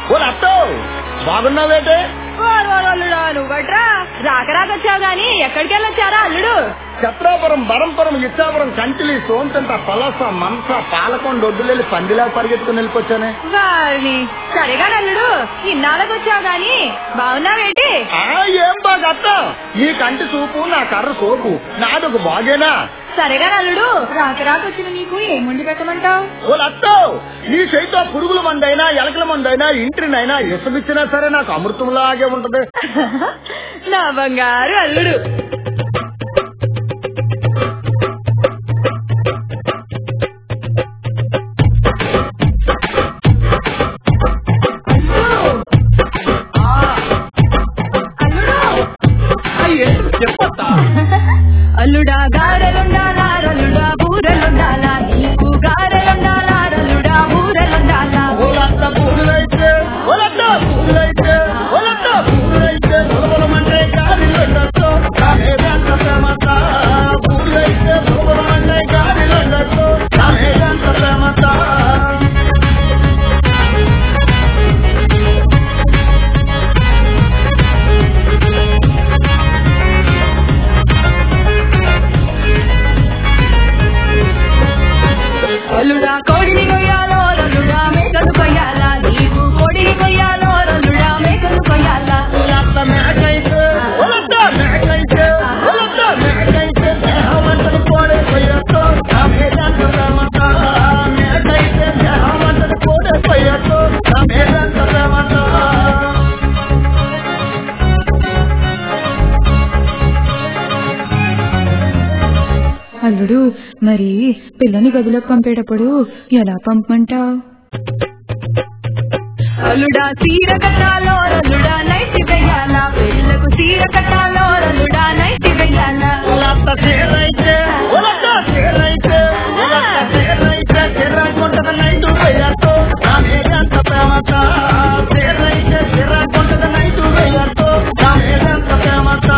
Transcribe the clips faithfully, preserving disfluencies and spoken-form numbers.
ఓ అత్తో బాగున్నావేటే? అల్లుడా నువ్వట్రా రాక రాకొచ్చావు గాని ఎక్కడికి వెళ్ళొచ్చారా అల్లుడు? చత్రాపురం, బరంపురం, ఇచ్చాపురం, కంటిలి, సోంతంట, పలస, మనస, పాలకొండ ఒడ్డులెళ్ళి పందిలా పరిగెత్తుకుని వెళ్ళిపోచ్చానే. వారిని సరేగా అల్లుడు ఇన్నాళ్ళకి వచ్చావు గాని బాగున్నావేంటి? ఏం బాగా అత్త, నీ కంటి చూపు నా కర్ర సోపు నాదొక బాగేనా? సరేగా అల్లుడు రాక రాకొచ్చిన నీకు ఏం వండి పెట్టమంటావు? ఓ అత్తో నీ చేతితో పురుగుల మందైనా ఎలకల మందైనా ఇంటినైనా ఇసుమిచ్చినా సరే నాకు అమృతంలాగే ఉంటది. నా బంగారు అల్లుడు. అల్లుడా గారెలుండాలా రల్లుడా బూరెలుండాలా నీకు గారెలుండాలా రల్లుడా బూరెలుండాలా. ఓలత్త పూలైతే ఓలత్త పూలైతే ఓలత్త పూలైతే సోబలమంటే గారెలుండొచ్చు కామేదంత ప్రేమత పూలైతే సోబలమంటే గారెలుండొచ్చు కామేదంత ప్రేమత. అల్లుడా కోడిని కొయ్యాలో రల్లుడా మేకను కొయ్యాలా నీకు కోడిని కొయ్యాలో రల్లుడా మేకను కొయ్యాలా. ఓలత్త మేకైతే ఓలత్త మేకైతే ఓలత్త మేకైతే దేహమంతని కోడే కొయ్యొచ్చు కామేదంత ప్రేమత మేకైతే దేహమంతని కోడే కొయ్యొచ్చు కామేదంత ప్రేమత. అల్లుడు మరి పిల్లని గదిలోకి పంపేటప్పుడు ఎలా పంపమంటావు? అల్లుడా సీర కట్టాలో రల్లుడా నైట్ వెయ్యాలా పిల్లకు సీర కట్టాలో రల్లుడా నైట్ వెయ్యాలా. ఓలత్త చీరైతే ఓలత్త చీరైతే ఓలత్త చీరైతే చిరాకుంటద నైటు వెయ్యొచ్చు కామేదంత ప్రేమత చీరైతే చిరాకుంటద నైటు వెయ్యొచ్చు కామేదంత ప్రేమత.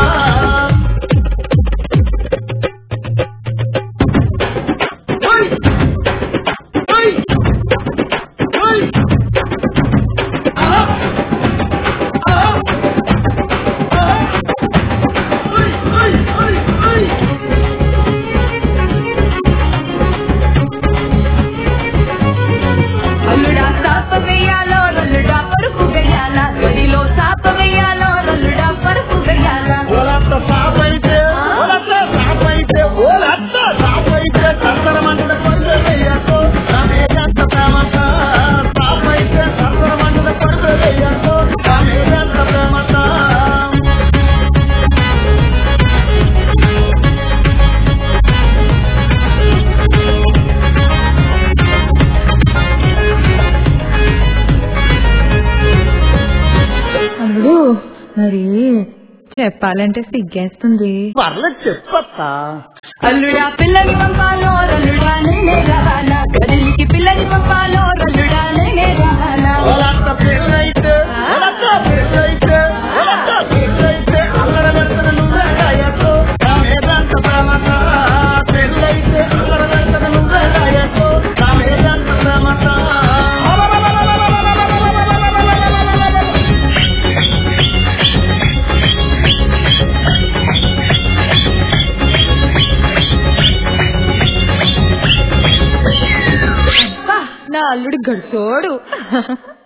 అల్లుడా సాప వెయ్యాలో రల్లుడా పరుపు వెయ్యాలా గదిలో సాప వెయ్యాలో రల్లుడా పరుపు వెయ్యాలా. ఓలత్త సాపైతే ఓలత్త సాపైతే ఓలత్త సాపైతే కర్తరమంటల కొడుకు వెయ్యొచ్చు కామేదంత ప్రేమత సాపైతే కర్తరమంటల కొడుకు వెయ్యొచ్చు కామేదంత ప్రేమత. అల్లుడు మరి చెప్పాలంటే సిగ్గేస్తుంది. పర్లేదు చెప్పత్తా. అల్లుడా పిల్లని పంపాలో రల్లుడా నేనే రావాలా గదిలికి పిల్లని పంపాలో రల్లుడా నేనే రావాలా. ఓలత్త పిల్లైతే ఓలత్త పిల్లైతే ఓలత్త పిల్లైతే అల్లర పెడతన నువ్వే కాయొచ్చు కామేదంత ప్రేమత పిల్లైతే అల్లర పెడతన నువ్వే కాయొచ్చు కామేదంత ప్రేమత. నా అల్లుడు గడుసోడు.